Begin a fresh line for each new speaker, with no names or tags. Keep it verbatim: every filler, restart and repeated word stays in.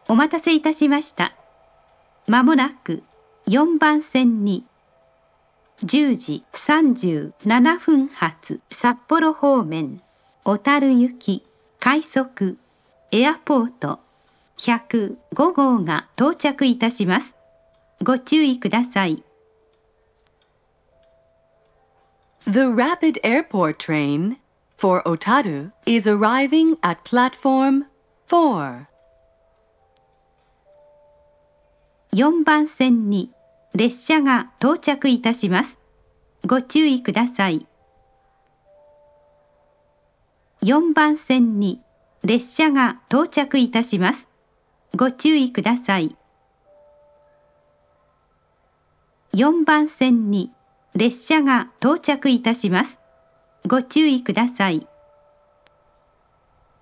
お待たせいたしました。まもなくよんばん線にじゅうじさんじゅうななふん発札幌方面小樽行き快速エアポートひゃくご号が到着いたします。ご注意ください。
The rapid airport train for Otaru is arriving at platform four.
よんばん線に列車が到着いたします。ご注意ください。よんばん線に列車が到着いたします。ご注意ください。よんばん線に列車が到着いたします。ご注意ください。